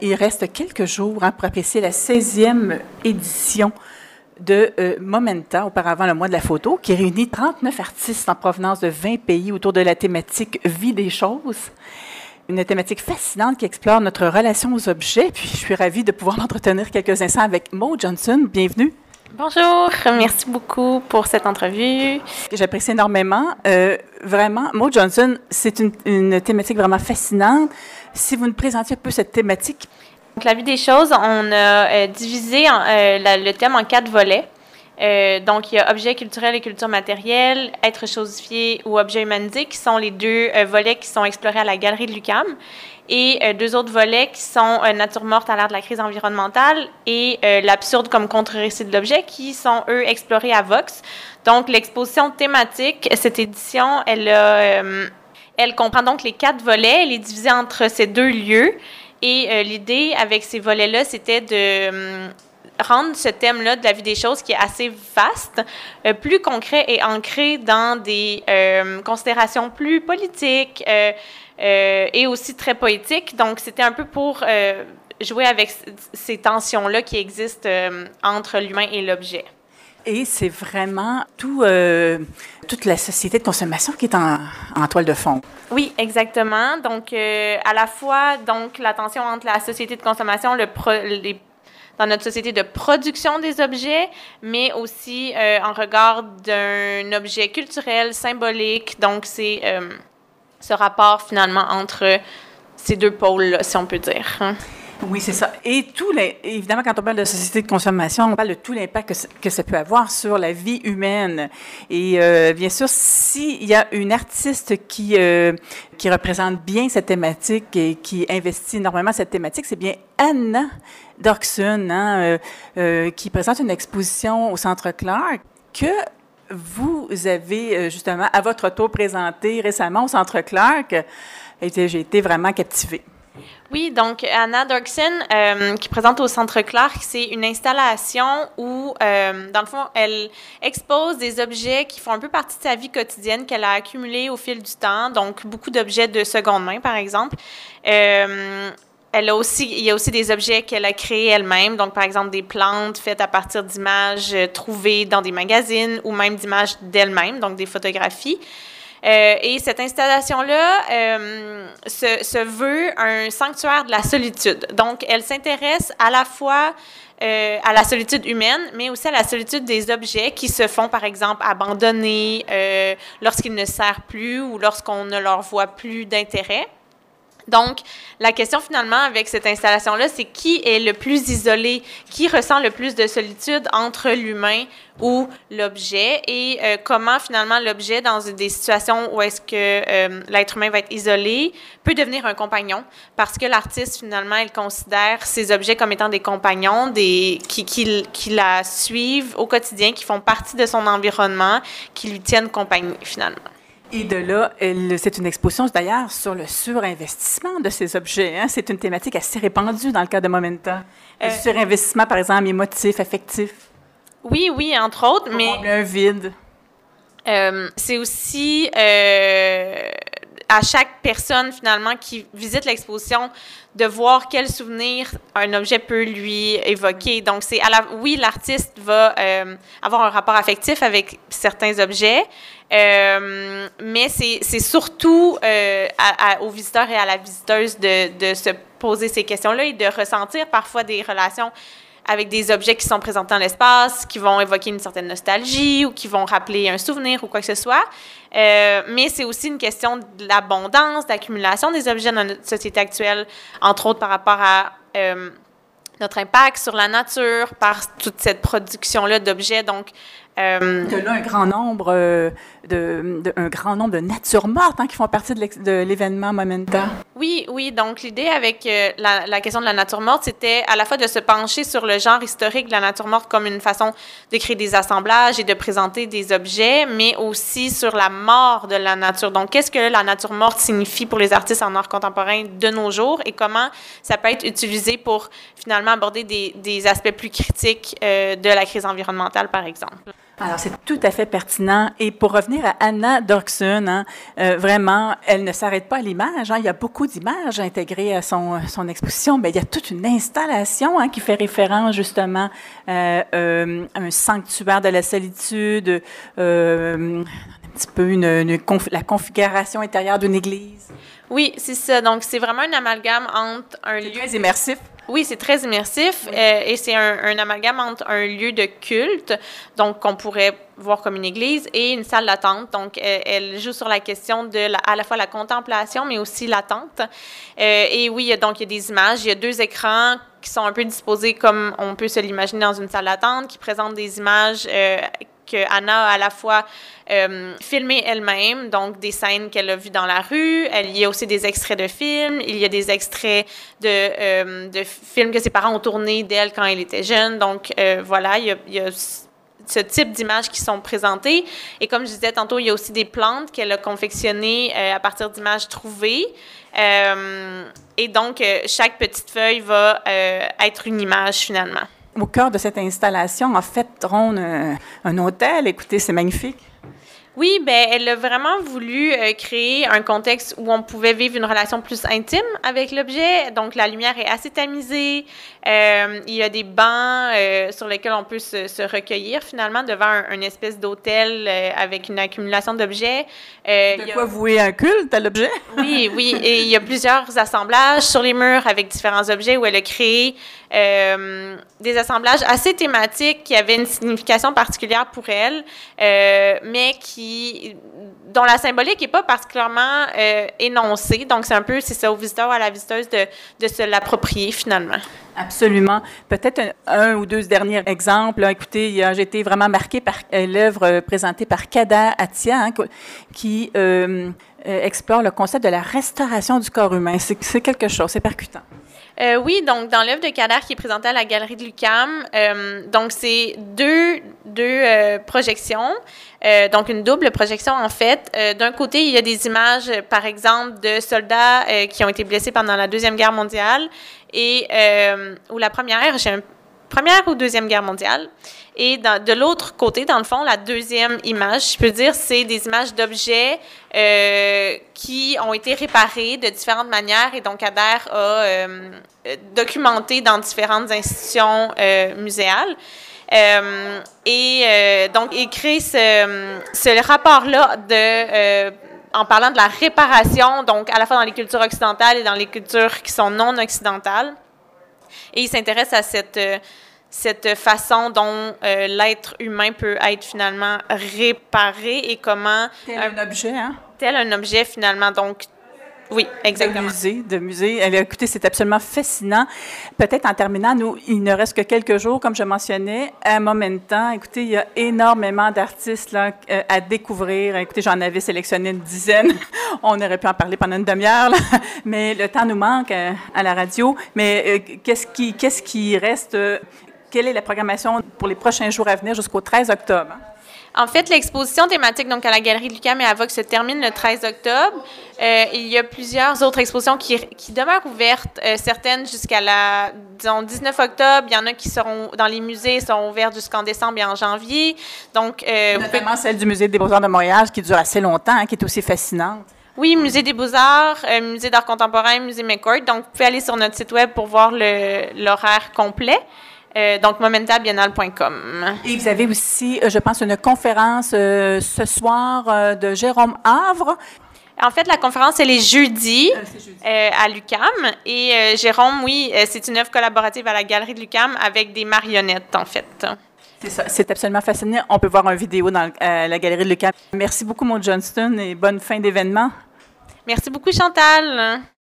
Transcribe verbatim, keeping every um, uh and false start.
Il reste quelques jours hein, pour apprécier la seizième édition de euh, Momenta, auparavant le mois de la photo, qui réunit trente-neuf artistes en provenance de vingt pays autour de la thématique « Vie des choses ». Une thématique fascinante qui explore notre relation aux objets. Puis je suis ravie de pouvoir m'entretenir quelques instants avec Maud Johnson. Bienvenue. Bonjour, merci beaucoup pour cette entrevue. J'apprécie énormément. Euh, vraiment, Maud Johnson, c'est une, une thématique vraiment fascinante. Si vous nous présentiez un peu cette thématique. Donc, la vie des choses, on a euh, divisé en, euh, la, le thème en quatre volets. Euh, donc, il y a objets culturels et culture matérielle, êtres chosifiés ou objets humanisés, qui sont les deux euh, volets qui sont explorés à la Galerie de l'U Q A M. Et euh, deux autres volets qui sont euh, Nature morte à l'ère de la crise environnementale et euh, l'absurde comme contre-récit de l'objet, qui sont, eux, explorés à Vox. Donc, l'exposition thématique, cette édition, elle, a, euh, elle comprend donc les quatre volets. Elle est divisée entre ces deux lieux. Et euh, l'idée avec ces volets-là, c'était de euh, rendre ce thème-là de la vie des choses, qui est assez vaste, euh, plus concret et ancré dans des euh, considérations plus politiques, euh, Euh, et aussi très poétique. Donc, c'était un peu pour euh, jouer avec c- ces tensions-là qui existent euh, entre l'humain et l'objet. Et c'est vraiment tout, euh, toute la société de consommation qui est en, en toile de fond. Oui, exactement. Donc, euh, à la fois, donc, la tension entre la société de consommation, le pro, les, dans notre société de production des objets, mais aussi euh, en regard d'un objet culturel, symbolique. Donc, c'est... Euh, ce rapport, finalement, entre ces deux pôles-là, si on peut dire. Hein. Oui, c'est ça. Et tout les, évidemment, quand on parle de société de consommation, on parle de tout l'impact que, que ça peut avoir sur la vie humaine. Et euh, bien sûr, s'il y a une artiste qui, euh, qui représente bien cette thématique et qui investit énormément cette thématique, c'est bien Anna Dorksen, hein, euh, euh, qui présente une exposition au Centre Clark que vous avez justement, à votre tour, présenté récemment au Centre Clark. Et j'ai été vraiment captivée. Oui, donc Anna Dorksen, euh, qui présente au Centre Clark, c'est une installation où, euh, dans le fond, elle expose des objets qui font un peu partie de sa vie quotidienne, qu'elle a accumulés au fil du temps, donc beaucoup d'objets de seconde main, par exemple. Euh, Elle a aussi, il y a aussi des objets qu'elle a créés elle-même, donc par exemple des plantes faites à partir d'images trouvées dans des magazines ou même d'images d'elle-même, donc des photographies. Euh, et cette installation-là euh, se, se veut un sanctuaire de la solitude. Donc, elle s'intéresse à la fois euh, à la solitude humaine, mais aussi à la solitude des objets qui se font, par exemple, abandonnés euh, lorsqu'ils ne servent plus ou lorsqu'on ne leur voit plus d'intérêt. Donc, la question finalement avec cette installation-là, c'est qui est le plus isolé, qui ressent le plus de solitude entre l'humain ou l'objet et euh, comment finalement l'objet, dans des situations où est-ce que euh, l'être humain va être isolé, peut devenir un compagnon parce que l'artiste finalement, il considère ces objets comme étant des compagnons, des, qui, qui, qui la suivent au quotidien, qui font partie de son environnement, qui lui tiennent compagnie finalement. Et de là, elle, c'est une exposition d'ailleurs sur le surinvestissement de ces objets. Hein? C'est une thématique assez répandue dans le cas de Momenta. Le euh, surinvestissement, par exemple, émotif, affectif. Oui, oui, entre autres, pour mais... combler un vide. Euh, c'est aussi euh, à chaque personne, finalement, qui visite l'exposition, de voir quel souvenir un objet peut lui évoquer. Donc, c'est à la, oui, l'artiste va euh, avoir un rapport affectif avec certains objets, euh, mais c'est, c'est surtout euh, à, à, aux visiteurs et à la visiteuse de, de se poser ces questions-là et de ressentir parfois des relations avec des objets qui sont présentés dans l'espace, qui vont évoquer une certaine nostalgie ou qui vont rappeler un souvenir ou quoi que ce soit. Euh, mais c'est aussi une question de l'abondance, d'accumulation des objets dans notre société actuelle, entre autres par rapport à euh, notre impact sur la nature, par toute cette production-là d'objets. Donc, Euh, de là, un grand nombre euh, de, de, un grand nombre de natures mortes hein, qui font partie de, de l'événement Momenta. Oui, oui. Donc, l'idée avec euh, la, la question de la nature morte, c'était à la fois de se pencher sur le genre historique de la nature morte comme une façon de créer des assemblages et de présenter des objets, mais aussi sur la mort de la nature. Donc, qu'est-ce que la nature morte signifie pour les artistes en art contemporain de nos jours et comment ça peut être utilisé pour finalement aborder des, des aspects plus critiques euh, de la crise environnementale, par exemple. Alors, c'est tout à fait pertinent. Et pour revenir à Anna Dorksen, hein, euh, vraiment, elle ne s'arrête pas à l'image. Hein. Il y a beaucoup d'images intégrées à son, son exposition. Bien, il y a toute une installation hein, qui fait référence justement euh, euh, à un sanctuaire de la solitude, euh, un petit peu une, une conf- la configuration intérieure d'une église. Oui, c'est ça. Donc, c'est vraiment un amalgame entre un C'est lieu... très immersif. Oui, c'est très immersif oui. euh, et c'est un, un amalgame entre un lieu de culte, donc qu'on pourrait voir comme une église, et une salle d'attente. Donc, euh, elle joue sur la question de la, à la fois la contemplation, mais aussi l'attente. Euh, et oui, donc il y a des images, il y a deux écrans qui sont un peu disposés comme on peut se l'imaginer dans une salle d'attente, qui présentent des images euh, que Anna a à la fois euh, filmé elle-même, donc des scènes qu'elle a vues dans la rue. Elle, il y a aussi des extraits de films. Il y a des extraits de, euh, de films que ses parents ont tournés d'elle quand elle était jeune. Donc, euh, voilà, il y a, il y a ce type d'images qui sont présentées. Et comme je disais tantôt, il y a aussi des plantes qu'elle a confectionnées euh, à partir d'images trouvées. Euh, et donc, euh, chaque petite feuille va euh, être une image, finalement. Au cœur de cette installation, en fait, trône un, un hôtel. Écoutez, c'est magnifique. Oui, bien, elle a vraiment voulu euh, créer un contexte où on pouvait vivre une relation plus intime avec l'objet. Donc, la lumière est assez tamisée. Euh, il y a des bancs euh, sur lesquels on peut se, se recueillir, finalement, devant un, une espèce d'hôtel euh, avec une accumulation d'objets. Euh, de quoi a... vouer un culte à l'objet? Oui, oui. Et il y a plusieurs assemblages sur les murs avec différents objets où elle a créé euh, des assemblages assez thématiques qui avaient une signification particulière pour elle, euh, mais qui, dont la symbolique n'est pas particulièrement euh, énoncée. Donc, c'est un peu, c'est ça, au visiteur ou à la visiteuse de, de se l'approprier, finalement. Absolument. Peut-être un, un ou deux derniers exemples. Écoutez, j'ai été vraiment marquée par euh, l'œuvre présentée par Kada Atia, hein, qui euh, euh, explore le concept de la restauration du corps humain. C'est, c'est quelque chose, c'est percutant. Euh, oui, donc dans l'œuvre de Kader qui est présentée à la Galerie de l'U Q A M, euh, donc c'est deux, deux euh, projections, euh, donc une double projection en fait. Euh, d'un côté, il y a des images, par exemple, de soldats euh, qui ont été blessés pendant la Deuxième Guerre mondiale, et, euh, ou la première, j'ai un, première ou Deuxième Guerre mondiale. Et dans, de l'autre côté, dans le fond, la deuxième image, je peux dire, c'est des images d'objets euh, qui ont été réparés de différentes manières. Et donc, Kader a euh, documenté dans différentes institutions euh, muséales. Euh, et euh, donc, il crée ce, ce rapport-là de... Euh, en parlant de la réparation, donc à la fois dans les cultures occidentales et dans les cultures qui sont non occidentales. Et il s'intéresse à cette... Euh, cette façon dont euh, l'être humain peut être finalement réparé et comment... Tel euh, un objet, hein? Tel un objet, finalement. Donc, oui, exactement. De musée, de musée. Elle, écoutez, c'est absolument fascinant. Peut-être en terminant, nous, il ne reste que quelques jours, comme je mentionnais, à Momentan. Écoutez, il y a énormément d'artistes là, euh, à découvrir. Écoutez, j'en avais sélectionné une dizaine. On aurait pu en parler pendant une demi-heure, là. Mais le temps nous manque à, à la radio. Mais euh, qu'est-ce qui, qu'est-ce qui reste... Euh, Quelle est la programmation pour les prochains jours à venir jusqu'au treize octobre? En fait, l'exposition thématique donc à la Galerie de l'U Q A M et à Vox se termine le treize octobre. Euh, il y a plusieurs autres expositions qui, qui demeurent ouvertes, euh, certaines jusqu'à la, disons, dix-neuf octobre. Il y en a qui seront dans les musées, seront ouvertes jusqu'en décembre et en janvier. Donc, euh, notamment celle du Musée des Beaux-Arts de Montréal, qui dure assez longtemps, hein, qui est aussi fascinante. Oui, Musée des Beaux-Arts, euh, Musée d'art contemporain, Musée McCourt. Donc, vous pouvez aller sur notre site web pour voir le, l'horaire complet. Euh, donc, momentan biennale point com. Et vous avez aussi, je pense, une conférence euh, ce soir euh, de Jérôme Havre. En fait, la conférence, elle est jeudi, euh, c'est jeudi. Euh, à l'U Q A M. Et euh, Jérôme, oui, euh, c'est une œuvre collaborative à la Galerie de l'U Q A M avec des marionnettes, en fait. C'est ça, c'est absolument fascinant. On peut voir une vidéo dans euh, la Galerie de l'U Q A M. Merci beaucoup, Maud Johnston, et bonne fin d'événement. Merci beaucoup, Chantal.